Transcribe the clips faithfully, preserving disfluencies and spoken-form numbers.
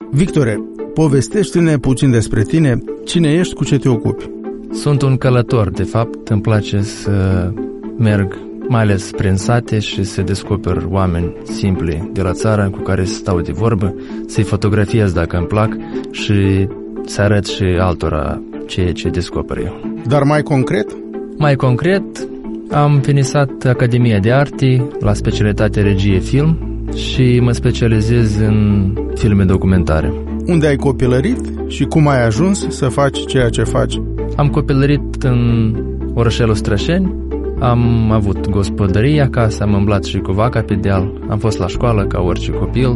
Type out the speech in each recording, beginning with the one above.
Victore, povestește-ne puțin despre tine, cine ești, cu ce te ocupi. Sunt un călător, de fapt, îmi place să merg mai ales prin sate și să descoper oameni simpli de la țară cu care să stau de vorbă, să-i fotografiez dacă îmi plac și să arăt și altora ceea ce descoper eu. Dar mai concret? Mai concret, am finisat Academia de Arte la specialitate regie film și mă specializez în filme documentare. Unde ai copilărit și cum ai ajuns să faci ceea ce faci? Am copilărit în orășelul Strășeni, am avut gospodărie acasă, am umblat și cu vaca pe deal, am fost la școală ca orice copil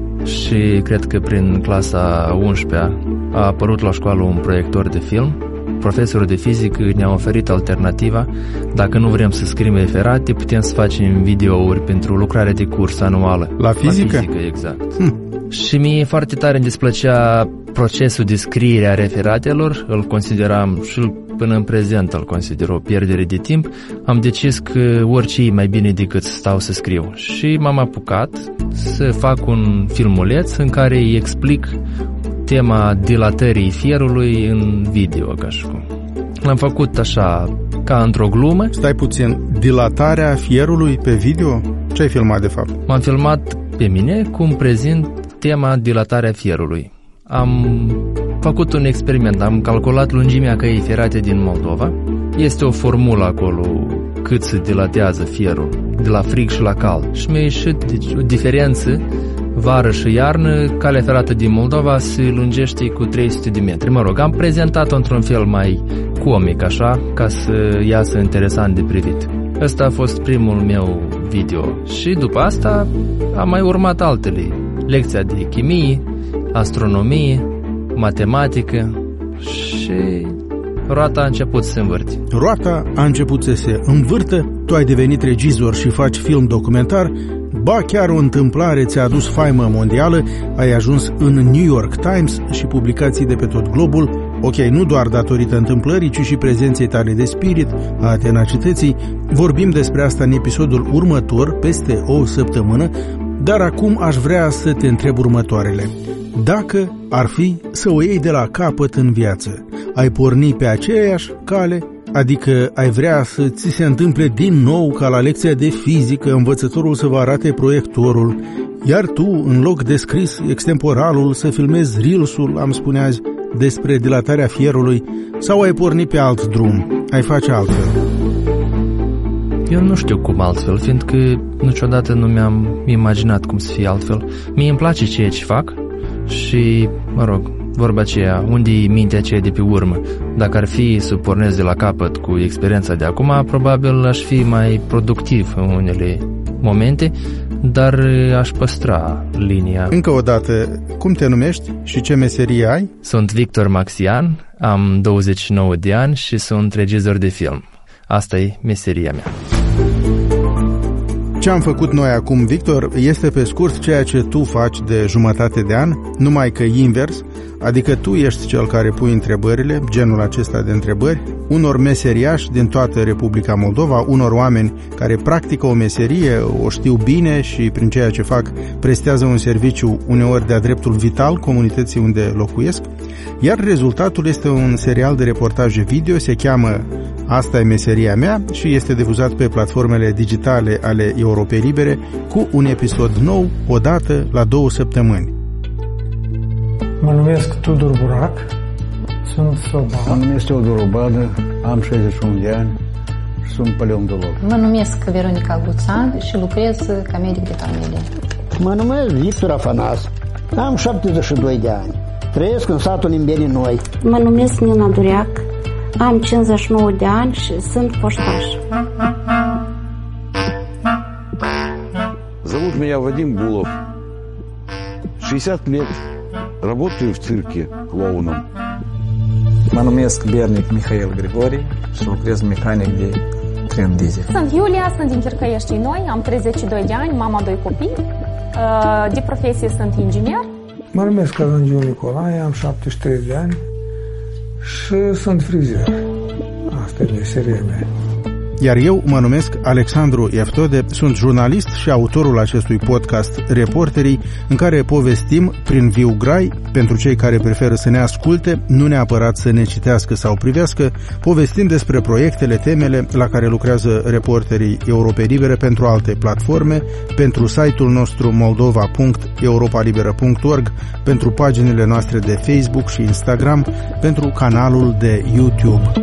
și cred că prin clasa a unsprezecea a apărut la școală un proiector de film. Profesorul de fizică ne-a oferit alternativa: dacă nu vrem să scriem referate, putem să facem videouri pentru lucrare de curs anuală. La fizică? La fizică, exact. Hm. Și mie foarte tare îmi displăcea procesul de scriere a referatelor, îl consideram și până în prezent îl consider o pierdere de timp. Am decis că orice e mai bine decât să stau să scriu și m-am apucat să fac un filmuleț în care îi explic tema dilatării fierului în video, ca și cum. L-am făcut așa, ca într-o glumă. Stai puțin, dilatarea fierului pe video? Ce ai filmat de fapt? M-am filmat pe mine cum prezint tema dilatarea fierului. Am făcut un experiment, am calculat lungimea căii ferate din Moldova. Este o formulă acolo cât se dilatează fierul, de la frig și la cald. Și mi-a ieșit deci, o diferență. Vară și iarnă, calea ferată din Moldova se lungește cu trei sute de metri. Mă rog, am prezentat-o într-un fel mai comic, așa, ca să iasă interesant de privit. Ăsta a fost primul meu video și după asta am mai urmat altele. Lecția de chimie, astronomie, matematică și roata a început să se învârte. Roata a început să se învârtă, tu ai devenit regizor și faci film documentar, ba chiar o întâmplare ți-a adus faimă mondială, ai ajuns în New York Times și publicații de pe tot globul, ok, nu doar datorită întâmplării, ci și prezenței tale de spirit, a tenacității. Vorbim despre asta în episodul următor, peste o săptămână, dar acum aș vrea să te întreb următoarele. Dacă ar fi să o iei de la capăt în viață, ai porni pe aceeași cale? Adică ai vrea să ți se întâmple din nou ca la lecția de fizică învățătorul să vă arate proiectorul, iar tu, în loc de scris extemporalul, să filmezi reels-ul, am spune azi, despre dilatarea fierului, sau ai porni pe alt drum, ai face altfel? Eu nu știu cum altfel, fiindcă niciodată nu mi-am imaginat cum să fie altfel. Mie îmi place ceea ce fac și, mă rog, vorba aceea, unde-i mintea aceea de pe urmă? Dacă ar fi să pornesc de la capăt cu experiența de acum, probabil aș fi mai productiv în unele momente, dar aș păstra linia. Încă o dată, cum te numești și ce meserie ai? Sunt Victor Maxian, am douăzeci și nouă de ani și sunt regizor de film. Asta e meseria mea. Ce am făcut noi acum, Victor, este pe scurt ceea ce tu faci de jumătate de an, numai că invers, adică tu ești cel care pui întrebările, genul acesta de întrebări, unor meseriași din toată Republica Moldova, unor oameni care practică o meserie, o știu bine și prin ceea ce fac prestează un serviciu uneori de-a dreptul vital comunității unde locuiesc, iar rezultatul este un serial de reportaje video, se cheamă Asta e meseria mea și este difuzat pe platformele digitale ale Europei Libere cu un episod nou odată la două săptămâni. Mă numesc Tudor Burac, sunt sobat. Mă numesc Teodor Obadă, am șaizeci și unu de ani și sunt paleontolog. Mă numesc Veronica Guțan și lucrez ca medic de familie. Mă numesc Victor Afanas, am șaptezeci și doi de ani, trăiesc în satul Nimbeni Noi. Mă numesc Nina Dureac, am cincizeci și nouă de ani și sunt poștaș. Зовут меня Вадим Булов. шестьдесят лет. Работаю в цирке клоуном. Mă numesc Bernic Mihail Grigori și lucrez mecanic de tren diesel. Sunt Iulia, sunt din Cercăieștii Noi, am treizeci și doi de ani, mama doi copii. De profesie sunt inginer. Mă numesc Călângiu Nicolae, am șaptezeci și trei de ani și sunt frizer. Asta e meseria mea. iar eu mă numesc Alexandru Eftode, sunt jurnalist și autorul acestui podcast Reporterii, în care povestim prin viu grai, pentru cei care preferă să ne asculte, nu neapărat să ne citească sau privească, povestim despre proiectele, temele la care lucrează Reporterii Europei Libere pentru alte platforme, pentru site-ul nostru moldova punct europa liberă punct org, pentru paginile noastre de Facebook și Instagram, pentru canalul de YouTube.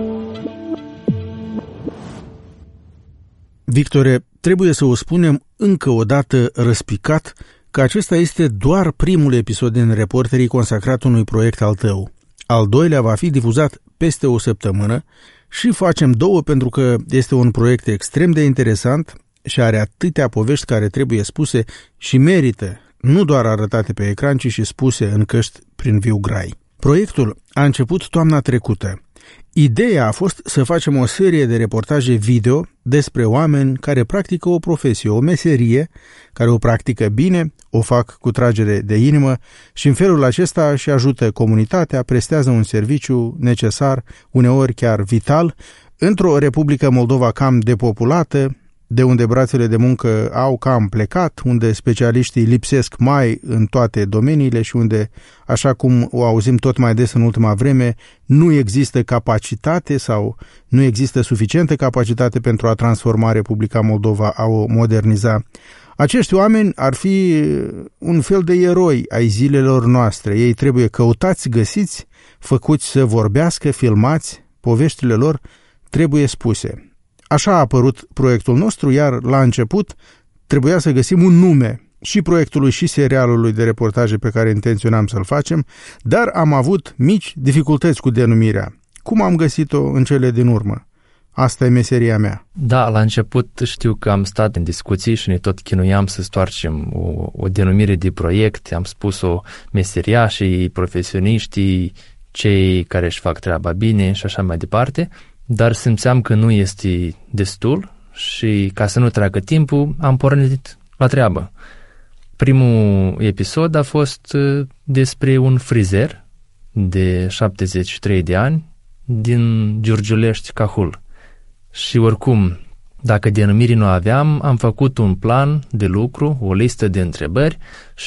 Victore, trebuie să o spunem încă o dată răspicat că acesta este doar primul episod din Reporterii consacrat unui proiect al tău. Al doilea va fi difuzat peste o săptămână și facem două pentru că este un proiect extrem de interesant și are atâtea povești care trebuie spuse și merită nu doar arătate pe ecran, ci și spuse în căști prin viu grai. Proiectul a început toamna trecută. Ideea a fost să facem o serie de reportaje video despre oameni care practică o profesie, o meserie, care o practică bine, o fac cu tragere de inimă și în felul acesta își ajută comunitatea, prestează un serviciu necesar, uneori chiar vital, într-o Republică Moldova cam depopulată, de unde brațele de muncă au cam plecat, unde specialiștii lipsesc mai în toate domeniile și unde, așa cum o auzim tot mai des în ultima vreme, nu există capacitate sau nu există suficientă capacitate pentru a transforma Republica Moldova, a o moderniza. Acești oameni ar fi un fel de eroi ai zilelor noastre. Ei trebuie căutați, găsiți, făcuți să vorbească, filmați, poveștile lor trebuie spuse. Așa a apărut proiectul nostru, iar la început trebuia să găsim un nume și proiectului și serialului de reportaje pe care intenționam să-l facem, dar am avut mici dificultăți cu denumirea. Cum am găsit-o în cele din urmă? Asta e meseria mea. Da, la început știu că am stat în discuții și ne tot chinuiam să stoarcem o, o denumire de proiect. Am spus-o meseriașii, profesioniștii, cei care își fac treaba bine și așa mai departe. Dar simțeam că nu este destul și ca să nu treacă timpul, am pornit la treabă. Primul episod a fost despre un frizer de șaptezeci și trei de ani din Giurgiulești, Cahul. Și oricum, dacă denumiri nu aveam, am făcut un plan de lucru, o listă de întrebări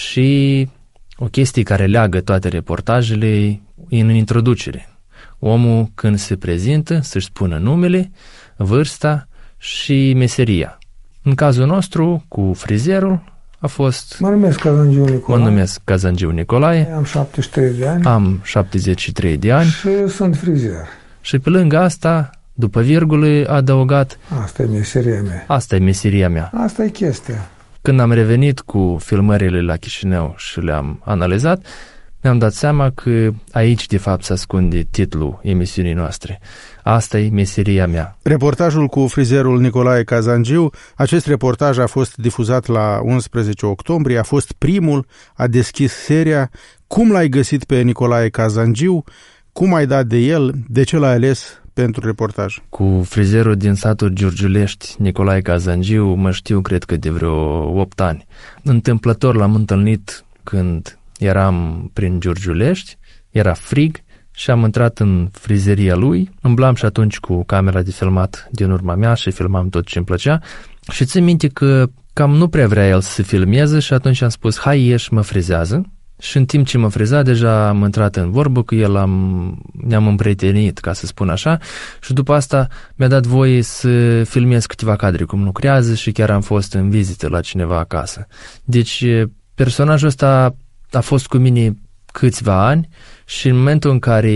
și o chestie care leagă toate reportajele în introducere. Omul, când se prezintă, să-și spună numele, vârsta și meseria. În cazul nostru, cu frizerul, a fost... Mă numesc Cazangiu Nicolae. Mă numesc Cazangiu Nicolae. Am șaptezeci și trei de ani. Am șaptezeci și trei de ani. Și sunt frizer. Și pe lângă asta, după virgulă, a adăugat... Asta e meseria mea. Asta e meseria mea. Asta e chestia. Când am revenit cu filmările la Chișinău și le-am analizat, mi-am dat seama că aici, de fapt, se ascunde titlul emisiunii noastre. Asta e meseria mea. Reportajul cu frizerul Nicolae Cazangiu, acest reportaj a fost difuzat la unsprezece octombrie, a fost primul, a deschis seria. Cum l-ai găsit pe Nicolae Cazangiu? Cum ai dat de el? De ce l-ai ales pentru reportaj? Cu frizerul din satul Giurgiulești, Nicolae Cazangiu, mă știu, cred că de vreo opt ani. Întâmplător l-am întâlnit când eram prin Giurgiulești, era frig și am intrat în frizeria lui, îmblam și atunci cu camera de filmat din urma mea și filmam tot ce îmi plăcea și țin minte că cam nu prea vrea el să se filmeze și atunci am spus, hai ieși, mă frizează. Și în timp ce mă friza, deja am intrat în vorbă cu el, am, ne-am împrietenit, ca să spun așa, și după asta mi-a dat voie să filmez câteva cadre cum lucrează și chiar am fost în vizită la cineva acasă. Deci personajul ăsta a fost cu mine câțiva ani și în momentul în care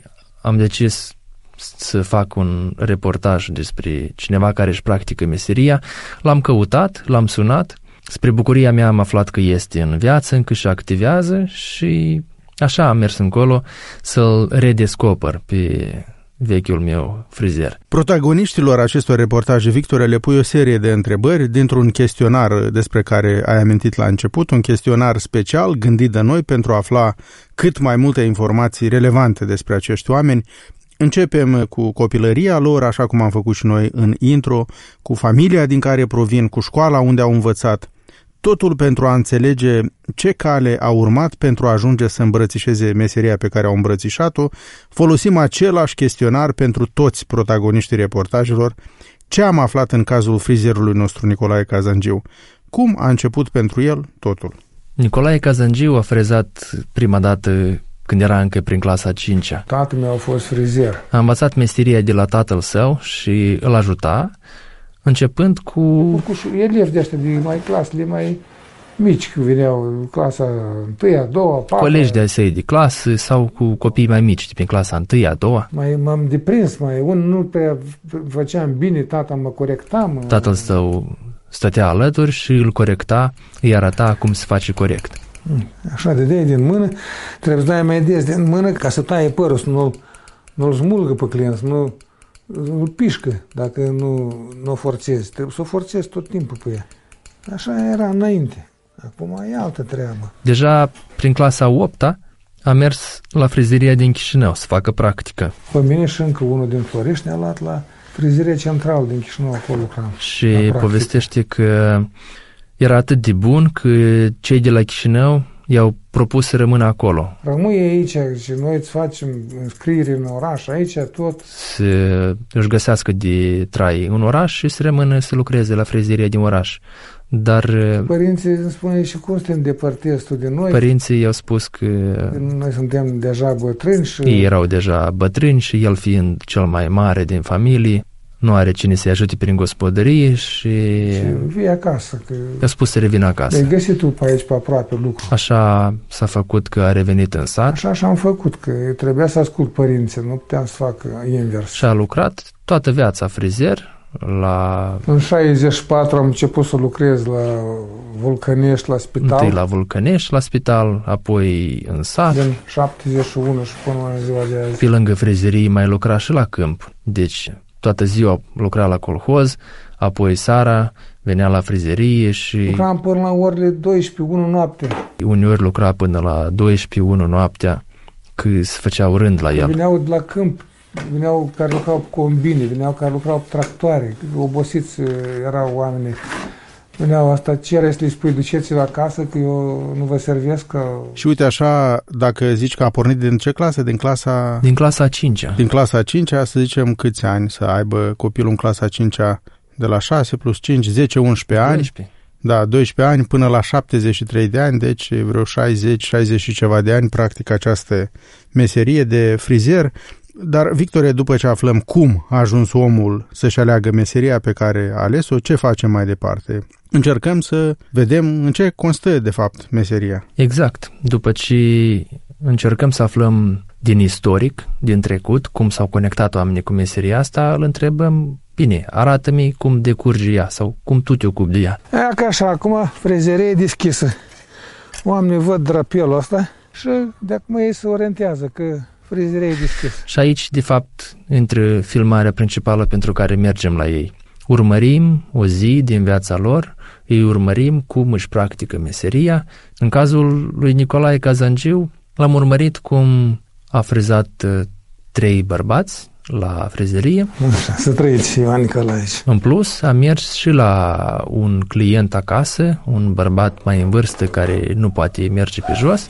am decis să fac un reportaj despre cineva care își practică meseria, l-am căutat, l-am sunat. Spre bucuria mea am aflat că este în viață, încă și activează și așa am mers încolo să-l redescoper pe vechiul meu frizer. Protagoniștilor acestor reportaje, Victor, le pui o serie de întrebări dintr-un chestionar despre care ai amintit la început, un chestionar special gândit de noi pentru a afla cât mai multe informații relevante despre acești oameni. Începem cu copilăria lor, așa cum am făcut și noi în intro, cu familia din care provin, cu școala unde au învățat, totul pentru a înțelege ce cale a urmat pentru a ajunge să îmbrățișeze meseria pe care au îmbrățișat-o. Folosim același chestionar pentru toți protagoniștii reportajelor, Ce am aflat în cazul frizerului nostru Nicolae Cazangiu? Cum a început pentru el totul? Nicolae Cazangiu a frezat prima dată când era încă prin clasa a cincea. Tatăl meu a fost frizer. A învățat meseria de la tatăl său și îl ajuta, începând cu... Cu elevi de ăștia de mai clasele mai mici, că veneau clasa întâia, a doua, a patra. Colegi de-ai săi de clasă sau cu copii mai mici, din clasa întâia, a doua. Mai m-am deprins, mai un nu prea făceam bine, tata mă corecta. Mă... Tatăl său stătea alături și îl corecta, îi arăta cum se face corect. Așa, de dai din mână, trebuie să dai mai des din mână ca să taie părul, să nu-l, nu-l smulgă pe client, să nu, nu-l pișcă dacă nu, nu o forțezi. Trebuie să o forțezi tot timpul pe ea. Așa era înainte. Acum e altă treabă. Deja prin clasa a opta a mers la frizeria din Chișinău să facă practică. Pe mine și încă unul din Florești ne-a luat la frizeria centrală din Chișinău, acolo lucram. Și povestește că era atât de bun că cei de la Chișinău i-au propus să rămână acolo. Rămâi aici și noi îți facem înscriere în oraș, aici tot. Să își găsească de trai în oraș și să rămână să lucreze la frizeria din oraș. Dar părinții îmi spune și cum să te îndepărtezi tu de noi. Părinții i-au spus că noi suntem deja bătrâni și... Ei erau deja bătrâni și el fiind cel mai mare din familie, nu are cine să-i ajute prin gospodărie și... Și vii acasă. Că... I-a spus să revină acasă. Ai găsit tu pe aici, pe aproape lucru. Așa s-a făcut că a revenit în sat. Așa și-am făcut, că trebuia să ascult părinții, nu puteam să fac invers. Și a lucrat toată viața frizer. La... În șaizeci și patru am început să lucrez la Vulcănești, la spital. Întâi la Vulcănești, la spital, apoi în sat. Din șaptezeci și unu și până la ziua de azi. Pe lângă frizerie mai lucra și la câmp. Deci toată ziua lucra la colhoz, apoi seara venea la frizerie și... Lucram până la orele douăsprezece, unu noapte. Uneori lucra până la douăsprezece, unu noaptea, că se făceau rând la el. Veneau de la câmp. Veneau care lucrau cu combine, veneau care lucrau cu tractoare, obosiți erau oamenii. Veneau asta, ce are să le spui, duceți-l acasă, că eu nu vă servesc. Că... Și uite așa, dacă zici că a pornit din ce clasă? Din clasa... Din clasa a cincea. Din clasa a cincea, să zicem câți ani să aibă copilul în clasa a cincea, de la șase plus cinci, zece, unsprezece ani. doisprezece. Da, doisprezece ani până la șaptezeci și trei de ani, deci vreo șaizeci, șaizeci și ceva de ani practic această meserie de frizer. Dar, Victorie, după ce aflăm cum a ajuns omul să-și aleagă meseria pe care a ales-o, ce facem mai departe? Încercăm să vedem în ce constă, de fapt, meseria. Exact. După ce încercăm să aflăm din istoric, din trecut, cum s-au conectat oamenii cu meseria asta, îl întrebăm, bine, arată-mi cum decurge ea sau cum tu te ocupi de ea. Aia ca așa, acum frizeria e deschisă. Oamenii văd drapelul ăsta și de acum ei se orientează că frizeria e deschisă. Și aici, de fapt, intră filmarea principală pentru care mergem la ei. Urmărim o zi din viața lor, îi urmărim cum își practică meseria. În cazul lui Nicolae Cazangiu, l-am urmărit cum a frezat trei bărbați la frizerie. Să trăiți, Ioan Nicolae. În plus, a mers și la un client acasă, un bărbat mai în vârstă care nu poate merge pe jos.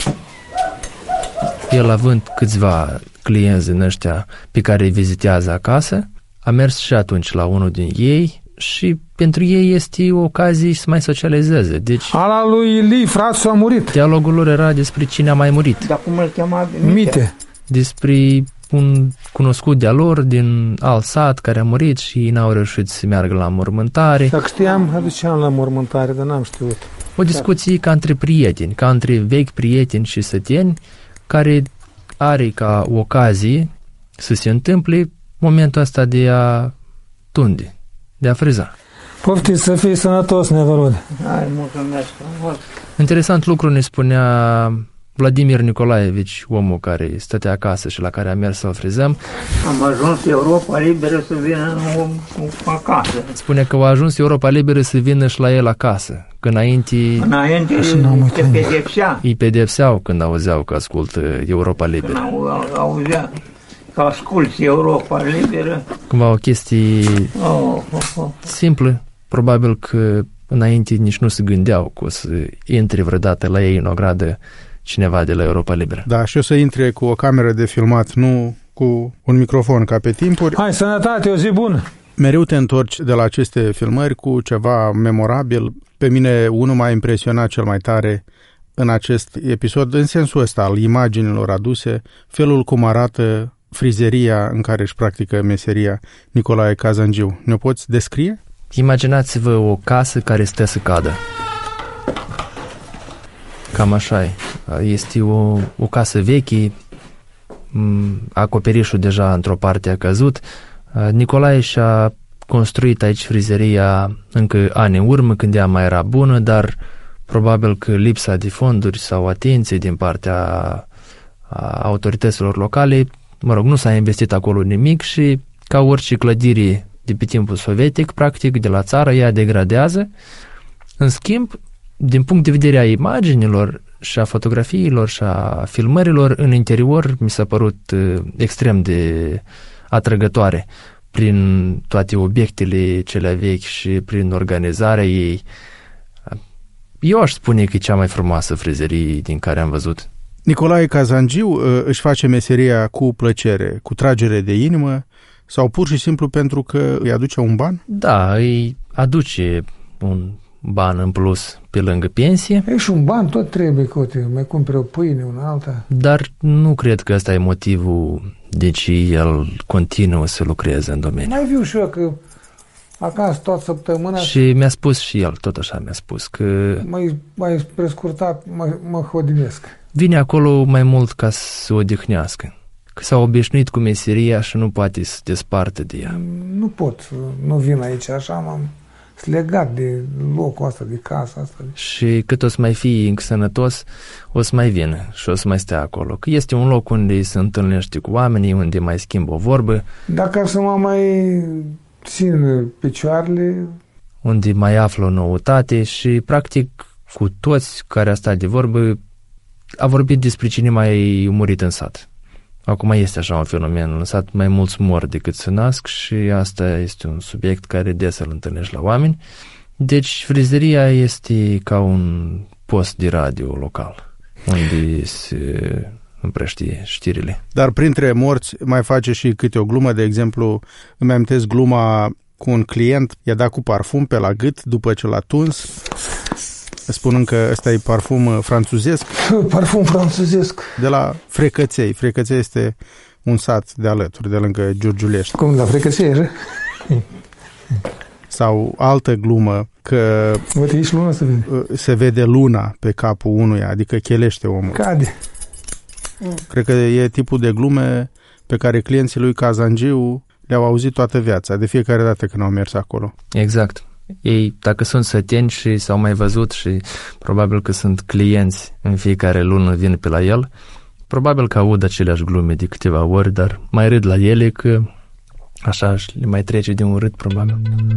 El, având câțiva clienți din ăștia pe care îi vizitează acasă, a mers și atunci la unul din ei și pentru ei este o ocazie să mai socializeze. Deci, ala lui Ili, fratul a murit. Dialogul lor era despre cine a mai murit. Dar cum îl chema? Mite. Mite. Despre un cunoscut de-a lor din alt sat care a murit și ei n-au reușit să meargă la mormântare. Dacă știam, aduceam la mormântare, dar n-am știut. O discuție ca între prieteni, ca între vechi prieteni și săteni, care are ca ocazie să se întâmple momentul ăsta de a tunde, de a freza. Poftiți să fii sănătos, Nevorod. Hai, mulțumesc. Interesant lucru ne spunea Vladimir Nicolaevici, omul care stătea acasă și la care am mers să-l frezăm. Am ajuns Europa Liberă să vină acasă. Spune că a ajuns Europa Liberă să vină și la el acasă. Că înainte... Înainte te pedepsea. Îi pedepseau când auzeau că ascultă Europa Liberă. Când auzea că asculti Europa Liberă. Cumva o chestie oh, oh, oh. simplă. Probabil că înainte nici nu se gândeau că o să intre vreodată la ei în o gradă cineva de la Europa Liberă. Da, și o să intre cu o cameră de filmat, nu cu un microfon ca pe timpuri. Hai, sănătate, o zi bună! Mereu te întorci de la aceste filmări cu ceva memorabil. Pe mine unul m-a impresionat cel mai tare în acest episod, în sensul ăsta al imaginilor aduse, felul cum arată frizeria în care își practică meseria Nicolae Kazangiu. Ne poți descrie? Imaginați-vă o casă care stă să cadă. Cam așa e. Este o, o casă veche, acoperișul deja într-o parte a căzut. Nicolae și-a construit aici frizeria încă ani în urmă, când ea mai era bună, dar probabil că lipsa de fonduri sau atenție din partea autorităților locale, mă rog, nu s-a investit acolo nimic și, ca orice clădire de pe timpul sovietic, practic, de la țară, ea degradează. În schimb, din punct de vedere a imaginilor și a fotografiilor și a filmărilor, în interior mi s-a părut extrem de atrăgătoare prin toate obiectele cele vechi și prin organizarea ei. Eu aș spune că e cea mai frumoasă frizerie din care am văzut. Nicolae Kazangiu își face meseria cu plăcere, cu tragere de inimă sau pur și simplu pentru că îi aduce un ban? Da, îi aduce un ban în plus pe lângă pensie. E și un ban tot trebuie, cote, mai cumpere o pâine, una alta. Dar nu cred că ăsta e motivul de ce el continuă să lucreze în domeniu. Mai viu și eu că acasă toată săptămâna... Și mi-a spus și el, tot așa mi-a spus, că... Mai, mai prescurtat, mă, mă hodinesc. Vine acolo mai mult ca să se odihnească. Că s-a obișnuit cu meseria și nu poate să desparte de ea. Nu pot, nu vin aici așa, m-am legat de locul ăsta, de casa asta. Și cât o să mai fii încă sănătos, o să mai vină și o să mai stea acolo. Că este un loc unde se întâlnește cu oamenii, unde mai schimbă o vorbă. Dacă să mă mai țin picioarele... Unde mai află o noutate și, practic, cu toți care a stat de vorbă, a vorbit despre cine mai murit în sat. Acum este așa un fenomen, în sat mai mulți mor decât se nasc și asta este un subiect care des îl întâlnești la oameni. Deci frizeria este ca un post de radio local, unde se împrăștie știrile. Dar printre morți mai face și câte o glumă, de exemplu, îmi amintesc gluma cu un client, i-a dat cu parfum pe la gât după ce l-a tuns, spunând că ăsta e parfum franțuzesc. Parfum franțuzesc. De la Frecăței. Frecăței este un sat de alături, de lângă Giurgiulești. Cum, la Frecăței? Sau altă glumă, că uite, ești luna să vede. Se vede luna pe capul unuia, adică chelește omul. Cade. Cred că e tipul de glume pe care clienții lui Kazangiu le-au auzit toată viața, de fiecare dată când au mers acolo. Exact. Ei, dacă sunt săteni și s-au mai văzut și probabil că sunt clienți în fiecare lună vin pe la el, probabil că aud aceleași glume de câteva ori, dar mai râd la ele că așa le mai trece de un râd, probabil.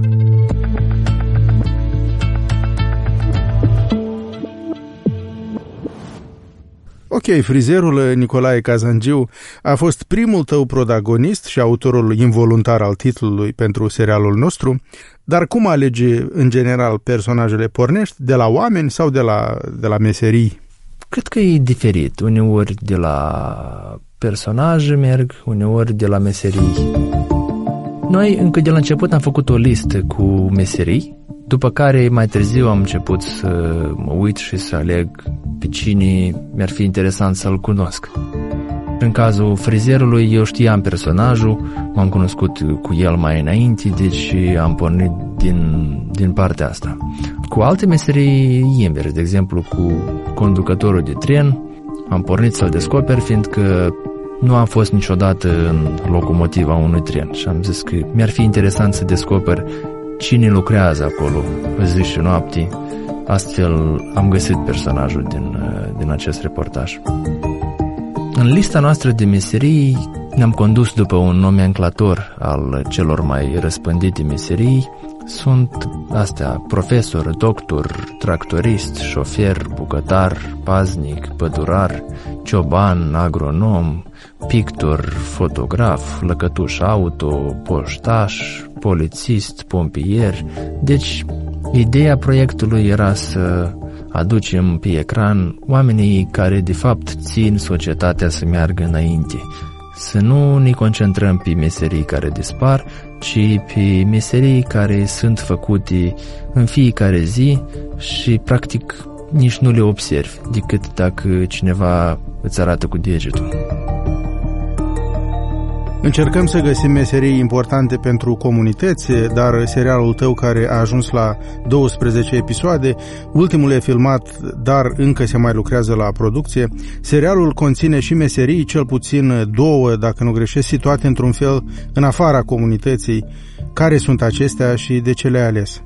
Ok, frizerul Nicolae Kazangiu a fost primul tău protagonist și autorul involuntar al titlului pentru serialul nostru, dar cum alegi în general personajele? Pornești de la oameni sau de la, de la meserii? Cred că e diferit. Uneori de la personaje merg, uneori de la meserii. Noi încă de la început am făcut o listă cu meserii, după care mai târziu am început să mă uit și să aleg pe cine mi-ar fi interesant să-l cunosc. În cazul frizerului, eu știam personajul, m-am cunoscut cu el mai înainte, deci am pornit din, din partea asta. Cu alte meserii invers, de exemplu cu conducătorul de tren, am pornit să-l descoper, fiindcă nu am fost niciodată în locomotiva unui tren și am zis că mi-ar fi interesant să descoper cine lucrează acolo zi și noapte. Astfel am găsit personajul din, din acest reportaj. În lista noastră de meserii ne-am condus după un nomenclator al celor mai răspândite meserii. Sunt astea: profesor, doctor, tractorist, șofer, bucătar, paznic, pădurar, cioban, agronom, pictor, fotograf, lăcătuș auto, poștaș, polițist, pompier. Deci, ideea proiectului era să aducem pe ecran oamenii care de fapt țin societatea să meargă înainte, să nu ne concentrăm pe meserii care dispar, ci pe meserii care sunt făcute în fiecare zi și practic nici nu le observi decât dacă cineva îți arată cu degetul. Încercăm să găsim meserii importante pentru comunități, dar serialul tău, care a ajuns la douăsprezece episoade, ultimul e filmat, dar încă se mai lucrează la producție. Serialul conține și meserii, cel puțin două, dacă nu greșesc, situate într-un fel în afara comunității. Care sunt acestea și de ce le-ai ales?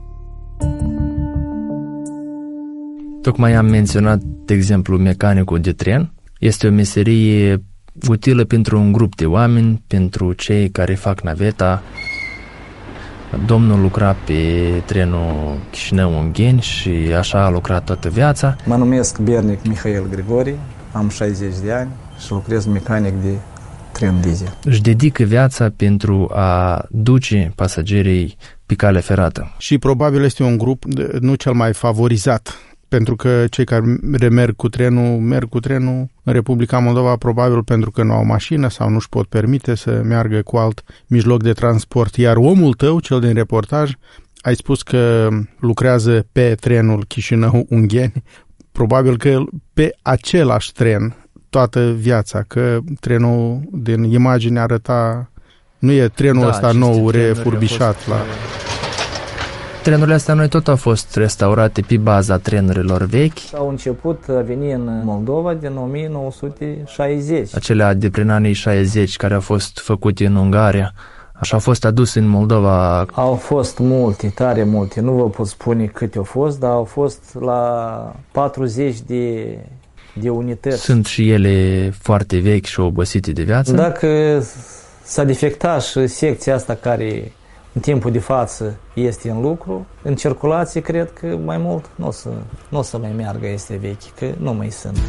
Tocmai am menționat, de exemplu, mecanicul de tren. Este o meserie utilă pentru un grup de oameni, pentru cei care fac naveta. Domnul lucra pe trenul Chișinău-Ungheni și așa a lucrat toată viața. Mă numesc Bernic Mihail Grigori, am șaizeci de ani și lucrez mecanic de tren diesel. Își dedică viața pentru a duce pasagerii pe cale ferată. Și probabil este un grup nu cel mai favorizat, pentru că cei care merg cu trenul, merg cu trenul în Republica Moldova, probabil pentru că nu au mașină sau nu-și pot permite să meargă cu alt mijloc de transport. Iar omul tău, cel din reportaj, ai spus că lucrează pe trenul Chișinău-Ungheni, probabil că pe același tren toată viața, că trenul din imagine arăta, nu e trenul da, ăsta nou, refurbișat la... Trenurile astea noi tot au fost restaurate pe baza trenurilor vechi. Au început a veni în Moldova din o mie nouă sute șaizeci. Acelea de prin anii șaizeci care au fost făcute în Ungaria. Așa au fost aduse în Moldova. Au fost multe, tare multe. Nu vă pot spune câte au fost, dar au fost la patruzeci de, de unități. Sunt și ele foarte vechi și obosite de viață. Dacă s-a defectat și secția asta care în timpul de față este în lucru, în circulație cred că mai mult nu o să, nu o să mai meargă, este vechi, că nu mai sunt.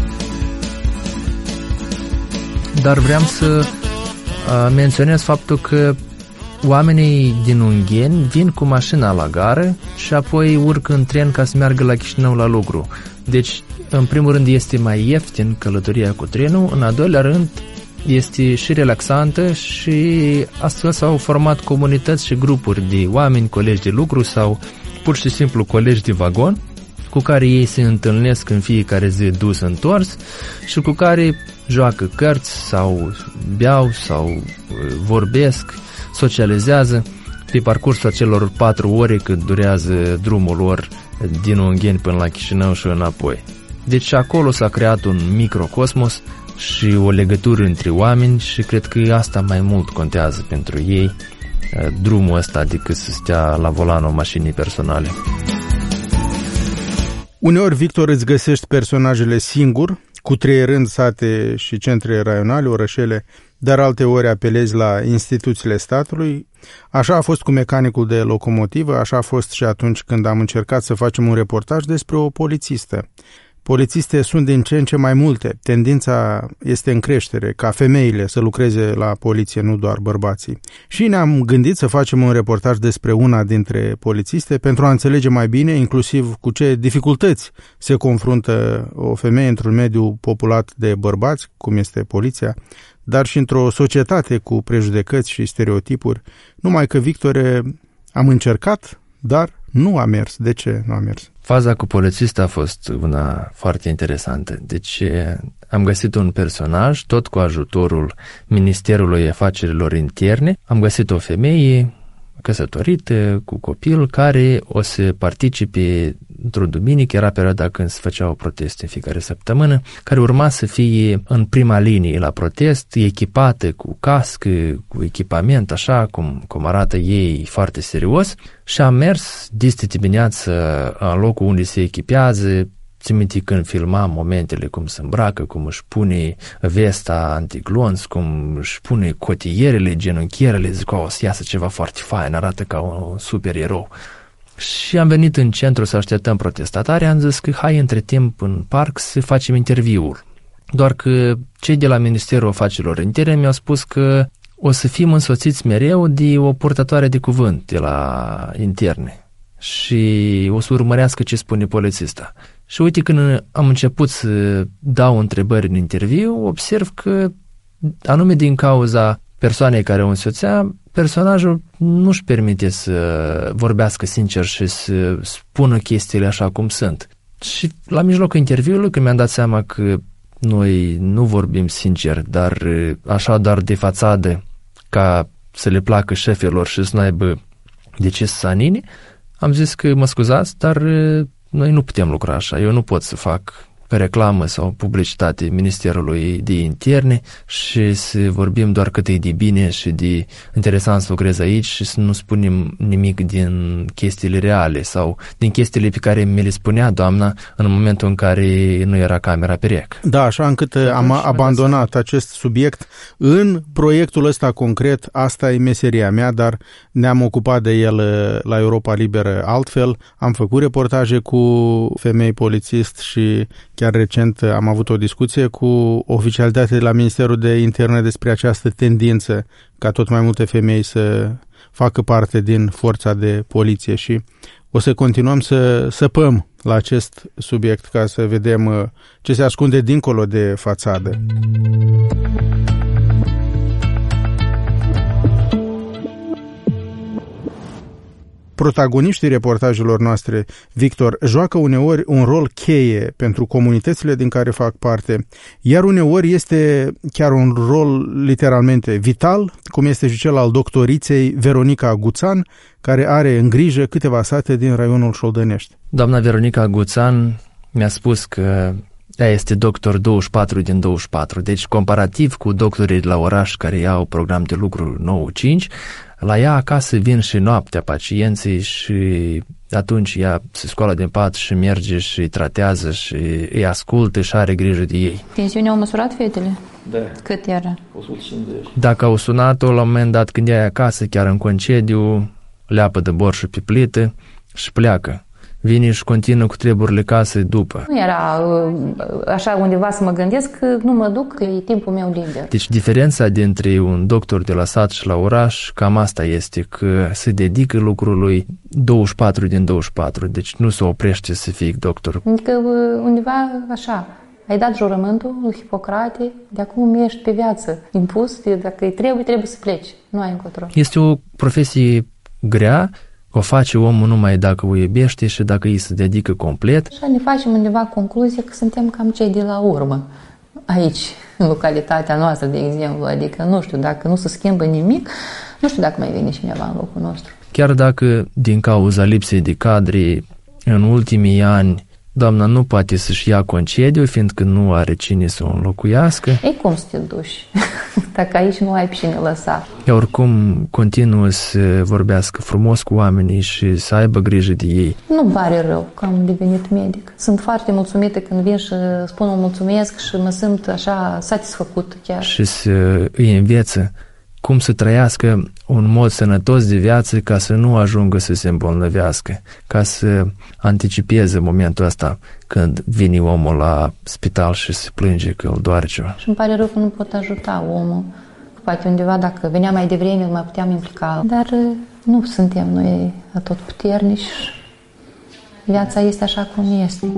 Dar vreau să uh, menționez faptul că oamenii din Ungheni vin cu mașina la gară și apoi urcă în tren ca să meargă la Chișinău la lucru. Deci, în primul rând, este mai ieftin călătoria cu trenul, în al doilea rând, este și relaxantă și astfel s-au format comunități și grupuri de oameni, colegi de lucru sau pur și simplu colegi de vagon cu care ei se întâlnesc în fiecare zi dus întors și cu care joacă cărți sau beau sau vorbesc, socializează pe parcursul acelor patru ore cât durează drumul lor din Ungheni până la Chișinău și înapoi. Deci acolo s-a creat un microcosmos și o legătură între oameni și cred că asta mai mult contează pentru ei, drumul ăsta, decât să stea la volanul mașinii personale. Uneori, Victor, îți găsești personajele singur, cutreierând sate și centre raionale, orășele, dar alteori apelezi la instituțiile statului. Așa a fost cu mecanicul de locomotivă, așa a fost și atunci când am încercat să facem un reportaj despre o polițistă. Polițiste sunt din ce în ce mai multe. Tendința este în creștere, ca femeile să lucreze la poliție, nu doar bărbații. Și ne-am gândit să facem un reportaj despre una dintre polițiste pentru a înțelege mai bine, inclusiv cu ce dificultăți se confruntă o femeie într-un mediu populat de bărbați, cum este poliția, dar și într-o societate cu prejudecăți și stereotipuri. Numai că, Victore, am încercat, dar nu a mers. De ce nu a mers? Faza cu polițista a fost una foarte interesantă. Deci am găsit un personaj, tot cu ajutorul Ministerului Afacerilor Interne. Am găsit o femeie căsătorită, cu copil, care o să participe într-o duminică, era perioada când se făceau proteste în fiecare săptămână, care urma să fie în prima linie la protest, echipată cu cască, cu echipament, așa cum, cum arată ei, foarte serios, și am mers dis dimineață în locul unde se echipează. Țin minte când filmam momentele, cum se îmbracă, cum își pune vesta antiglonț, cum își pune cotierele, genunchierele, zic, o să iasă ceva foarte fain, arată ca un supererou. Și am venit în centru să așteptăm protestatarii, am zis că hai între timp în parc să facem interviul. Doar că cei de la Ministerul Afacerilor Interne mi-au spus că o să fim însoțiți mereu de o purtătoare de cuvânt de la interne și o să urmărească ce spune polițista. Și uite, când am început să dau întrebări în interviu, observ că anume din cauza persoanei care o însoțea, personajul nu-și permite să vorbească sincer și să spună chestiile așa cum sunt. Și la mijlocul interviului, când mi-am dat seama că noi nu vorbim sincer, dar așa doar de fațadă, ca să le placă șefilor și să nu aibă de ce să sanine, am zis că mă scuzați, dar noi nu putem lucra așa. Eu nu pot să fac reclamă sau publicitate Ministerului de Interne și să vorbim doar cât e de bine și de interesant să lucrez aici și să nu spunem nimic din chestiile reale sau din chestiile pe care mi le spunea doamna în momentul în care nu era camera pe rec. Da, așa încât am abandonat acest subiect în proiectul ăsta concret. Asta e meseria mea, dar ne-am ocupat de el la Europa Liberă altfel. Am făcut reportaje cu femei polițist și chiar recent am avut o discuție cu oficialitatea de la Ministerul de Interne despre această tendință ca tot mai multe femei să facă parte din forța de poliție și o să continuăm să săpăm la acest subiect ca să vedem ce se ascunde dincolo de fațadă. Protagoniștii reportajelor noastre, Victor, joacă uneori un rol cheie pentru comunitățile din care fac parte, iar uneori este chiar un rol literalmente vital, cum este și cel al doctoriței Veronica Guțan, care are în grijă câteva sate din raionul Șoldănești. Doamna Veronica Guțan mi-a spus că ea este doctor douăzeci și patru din douăzeci și patru, deci comparativ cu doctorii de la oraș care iau program de lucru nouă cinci, la ea acasă vin și noaptea pacienții și atunci ea se scoală din pat și merge și îi tratează și îi ascultă și are grijă de ei. Tensiunea au măsurat fetele? Da. Cât era? o sută cincizeci. Dacă au sunat-o la un moment dat când ea e acasă, chiar în concediu, leapă de borșul pe plită și pleacă. Vine și continuă cu treburile casei după. Nu era așa undeva să mă gândesc că nu mă duc, că e timpul meu liber. Deci diferența dintre un doctor de la sat și la oraș, cam asta este, că se dedică lucrului douăzeci și patru din douăzeci și patru, deci nu se oprește să fie doctor. Adică undeva așa, ai dat jurământul lui Hipocrate, de acum ești pe viață impus, dacă îi trebuie, trebuie să pleci, nu ai încotro. Este o profesie grea, o face omul numai dacă o iubește și dacă îi se dedică complet. Așa ne facem undeva concluzie că suntem cam cei de la urmă, aici, în localitatea noastră, de exemplu, adică nu știu, dacă nu se schimbă nimic, nu știu dacă mai vine cineva în locul nostru. Chiar dacă, din cauza lipsei de cadre, în ultimii ani, doamna nu poate să-și ia concediu, fiindcă nu are cine să o înlocuiască. Ei, cum să te duci, dacă aici nu ai pe cine lăsa? Ea oricum continuă să vorbească frumos cu oamenii și să aibă grijă de ei. Nu pare rău că am devenit medic. Sunt foarte mulțumită când vin și spun un mulțumesc și mă simt așa satisfăcut chiar. Și să îi înveță cum să trăiască un mod sănătos de viață ca să nu ajungă să se îmbolnăvească, ca să anticipeze momentul ăsta când vine omul la spital și se plânge că îl doare ceva. Și îmi pare rău că nu pot ajuta omul. Poate undeva, dacă venea mai devreme, mai puteam implica. Dar nu suntem noi atotputernici. Viața este așa cum este.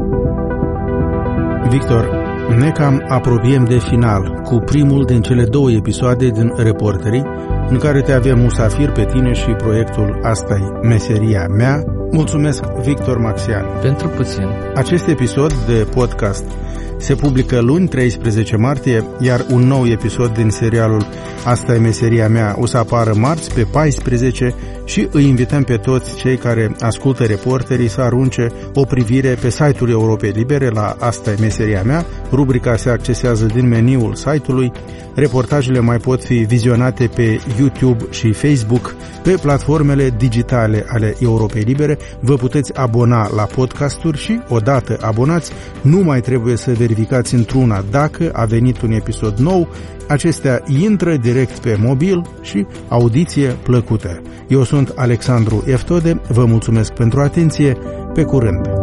Victor, ne cam apropiem de final cu primul din cele două episoade din Reporterii, în care te avem musafir pe tine și proiectul Asta-i meseria mea. Mulțumesc, Victor Maxian. Pentru puțin. Acest episod de podcast se publică luni, treisprezece martie, iar un nou episod din serialul Asta e meseria mea o să apară marți, pe paisprezece, și îi invităm pe toți cei care ascultă Reporterii să arunce o privire pe site-ul Europei Libere la Asta e meseria mea. Rubrica se accesează din meniul site-ului. Reportajele mai pot fi vizionate pe YouTube și Facebook, pe platformele digitale ale Europei Libere. Vă puteți abona la podcasturi și, odată abonați, nu mai trebuie să verificați într-una dacă a venit un episod nou. Acestea intră direct pe mobil și audiție plăcută. Eu sunt Alexandru Eftode, vă mulțumesc pentru atenție, pe curând!